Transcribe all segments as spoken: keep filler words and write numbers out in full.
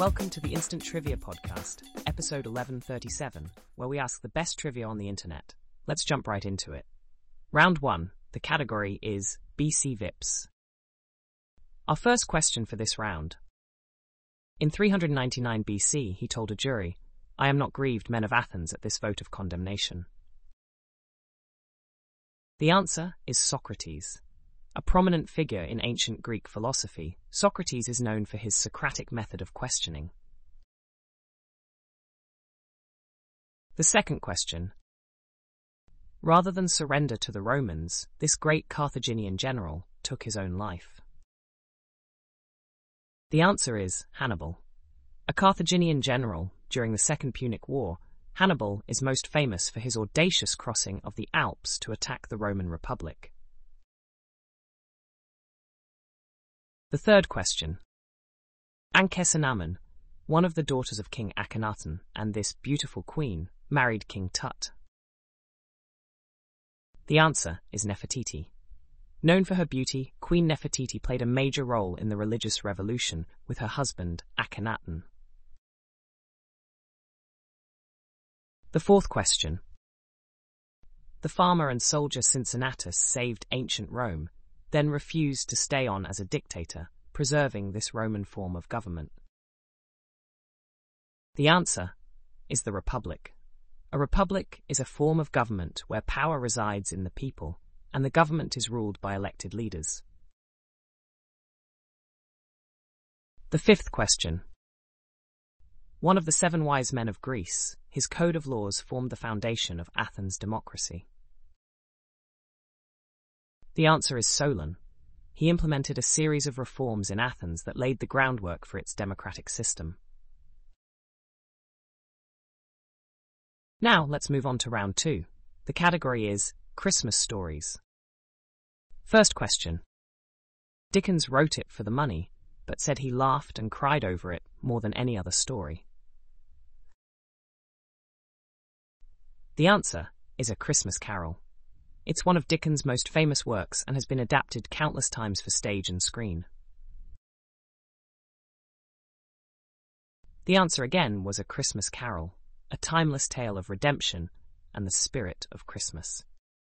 Welcome to the Instant Trivia Podcast, episode eleven thirty-seven, where we ask the best trivia on the internet. Let's jump right into it. Round one. The category is B C Vips. Our first question for this round. In three hundred ninety-nine B C, he told a jury, "I am not grieved, men of Athens, at this vote of condemnation." The answer is Socrates. A prominent figure in ancient Greek philosophy, Socrates is known for his Socratic method of questioning. The second question. Rather than surrender to the Romans, this great Carthaginian general took his own life. The answer is Hannibal. A Carthaginian general during the Second Punic War, Hannibal is most famous for his audacious crossing of the Alps to attack the Roman Republic. The third question. Ankhesenamun, one of the daughters of King Akhenaten and this beautiful queen, married King Tut. The answer is Nefertiti. Known for her beauty, Queen Nefertiti played a major role in the religious revolution with her husband, Akhenaten. The fourth question. The farmer and soldier Cincinnatus saved ancient Rome, then refused to stay on as a dictator, preserving this Roman form of government. The answer is the Republic. A republic is a form of government where power resides in the people, and the government is ruled by elected leaders. The fifth question. One of the seven wise men of Greece, his code of laws formed the foundation of Athens' democracy. The answer is Solon. He implemented a series of reforms in Athens that laid the groundwork for its democratic system. Now let's move on to round two. The category is Christmas stories. First question. Dickens wrote it for the money, but said he laughed and cried over it more than any other story. The answer is A Christmas Carol. It's one of Dickens' most famous works and has been adapted countless times for stage and screen. The answer again was A Christmas Carol, a timeless tale of redemption and the spirit of Christmas.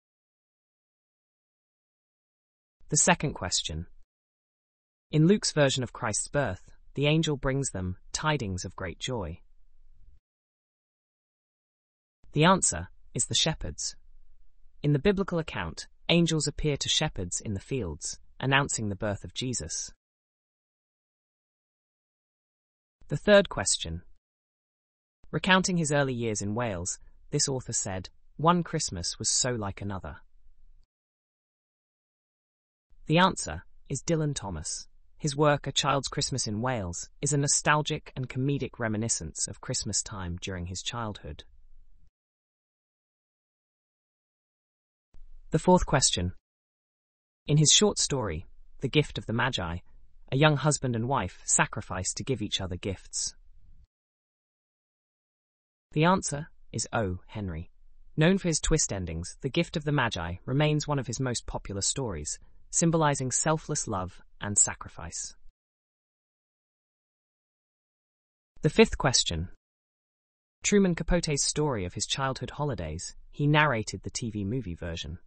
The second question. In Luke's version of Christ's birth, the angel brings them tidings of great joy. The answer is the shepherds. In the biblical account, angels appear to shepherds in the fields, announcing the birth of Jesus. The third question. Recounting his early years in Wales, this author said, "One Christmas was so like another." The answer is Dylan Thomas. His work, A Child's Christmas in Wales, is a nostalgic and comedic reminiscence of Christmas time during his childhood. The fourth question. In his short story, The Gift of the Magi, a young husband and wife sacrifice to give each other gifts. The answer is O. Henry. Known for his twist endings, The Gift of the Magi remains one of his most popular stories, symbolizing selfless love and sacrifice. The fifth question. Truman Capote's story of his childhood holidays, he narrated the T V movie version.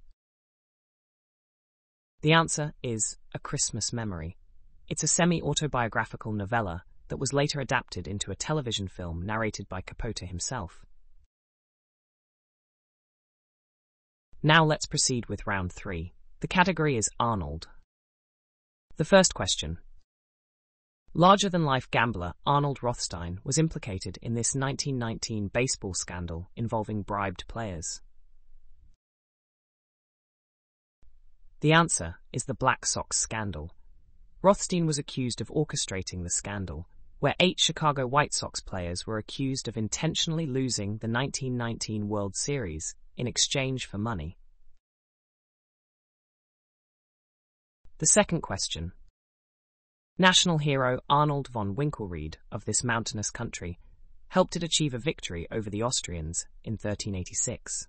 The answer is A Christmas Memory. It's a semi-autobiographical novella that was later adapted into a television film narrated by Capote himself. Now let's proceed with round three. The category is Arnold. The first question. Larger-than-life gambler Arnold Rothstein was implicated in this nineteen nineteen baseball scandal involving bribed players. The answer is the Black Sox scandal. Rothstein was accused of orchestrating the scandal, where eight Chicago White Sox players were accused of intentionally losing the nineteen nineteen World Series in exchange for money. The second question. National hero Arnold von Winkelried of this mountainous country helped it achieve a victory over the Austrians in thirteen eighty-six.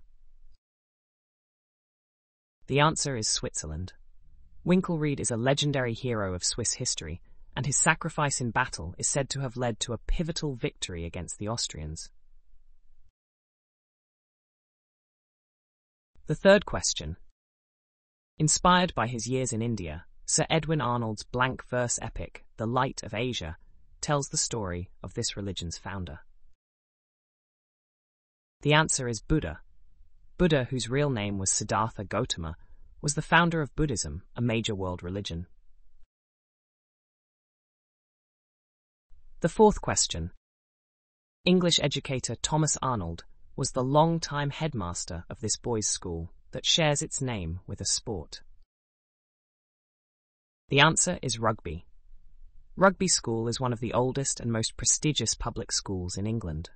The answer is Switzerland. Winkelried is a legendary hero of Swiss history and his sacrifice in battle is said to have led to a pivotal victory against the Austrians. The third question. Inspired by his years in India, Sir Edwin Arnold's blank verse epic, The Light of Asia, tells the story of this religion's founder. The answer is Buddha. Buddha, whose real name was Siddhartha Gautama, was the founder of Buddhism, a major world religion. The fourth question. English educator Thomas Arnold was the long-time headmaster of this boys' school that shares its name with a sport. The answer is rugby. Rugby School is one of the oldest and most prestigious public schools in England.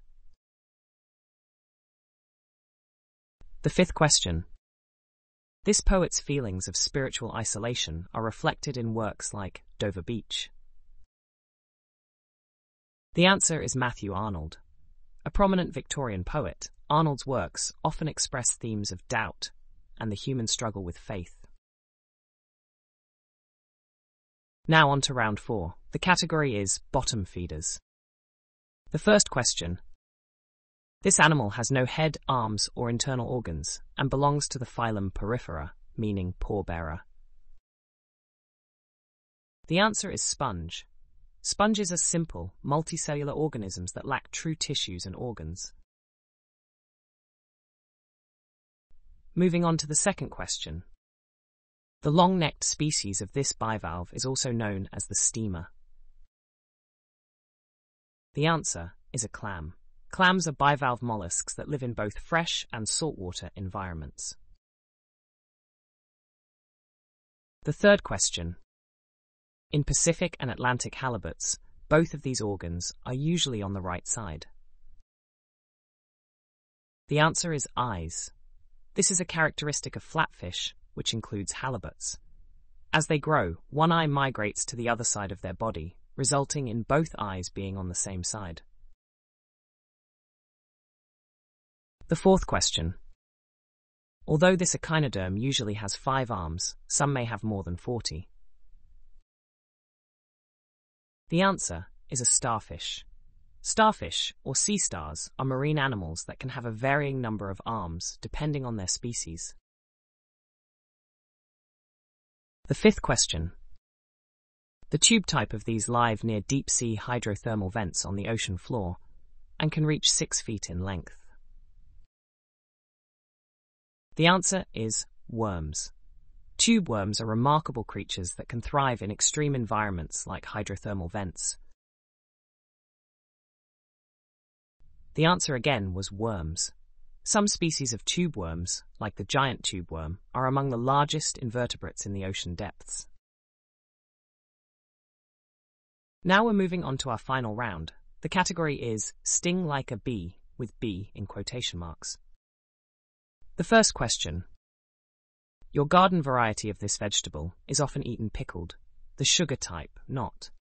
The fifth question. This poet's feelings of spiritual isolation are reflected in works like Dover Beach. The answer is Matthew Arnold. A prominent Victorian poet, Arnold's works often express themes of doubt and the human struggle with faith. Now on to round four. The category is bottom feeders. The first question. This animal has no head, arms, or internal organs, and belongs to the phylum Porifera, meaning paw-bearer. The answer is sponge. Sponges are simple, multicellular organisms that lack true tissues and organs. Moving on to the second question. The long-necked species of this bivalve is also known as the steamer. The answer is a clam. Clams are bivalve mollusks that live in both fresh and saltwater environments. The third question. In Pacific and Atlantic halibuts, both of these organs are usually on the right side. The answer is eyes. This is a characteristic of flatfish, which includes halibuts. As they grow, one eye migrates to the other side of their body, resulting in both eyes being on the same side. The fourth question. Although this echinoderm usually has five arms, some may have more than forty. The answer is a starfish. Starfish, or sea stars, are marine animals that can have a varying number of arms depending on their species. The fifth question. The tube type of these live near deep-sea hydrothermal vents on the ocean floor and can reach six feet in length. The answer is worms. Tube worms are remarkable creatures that can thrive in extreme environments like hydrothermal vents. The answer again was worms. Some species of tube worms, like the giant tube worm, are among the largest invertebrates in the ocean depths. Now we're moving on to our final round. The category is sting like a bee, with bee in quotation marks. The first question. Your garden variety of this vegetable is often eaten pickled, the sugar type not.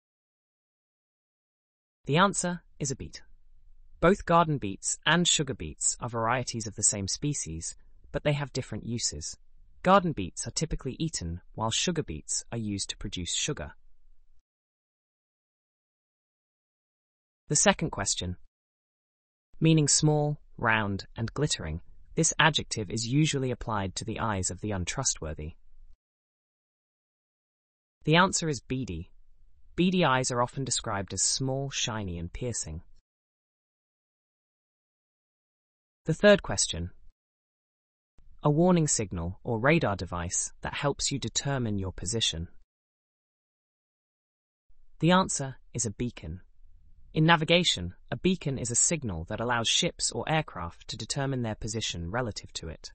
The answer is a beet. Both garden beets and sugar beets are varieties of the same species, but they have different uses. Garden beets are typically eaten, while sugar beets are used to produce sugar. The second question. Meaning small, round, and glittering, this adjective is usually applied to the eyes of the untrustworthy. The answer is beady. Beady eyes are often described as small, shiny, and piercing. The third question. A warning signal or radar device that helps you determine your position. The answer is a beacon. In navigation, a beacon is a signal that allows ships or aircraft to determine their position relative to it.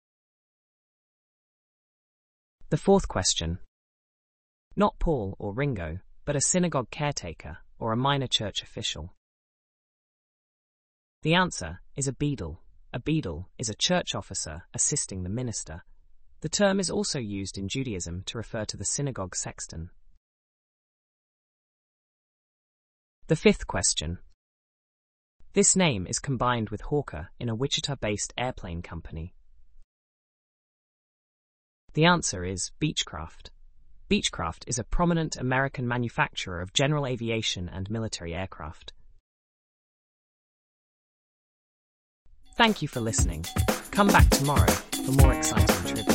The fourth question. Not Paul or Ringo, but a synagogue caretaker or a minor church official. The answer is a beadle. A beadle is a church officer assisting the minister. The term is also used in Judaism to refer to the synagogue sexton. The fifth question. This name is combined with Hawker in a Wichita-based airplane company. The answer is Beechcraft. Beechcraft is a prominent American manufacturer of general aviation and military aircraft. Thank you for listening. Come back tomorrow for more exciting trivia.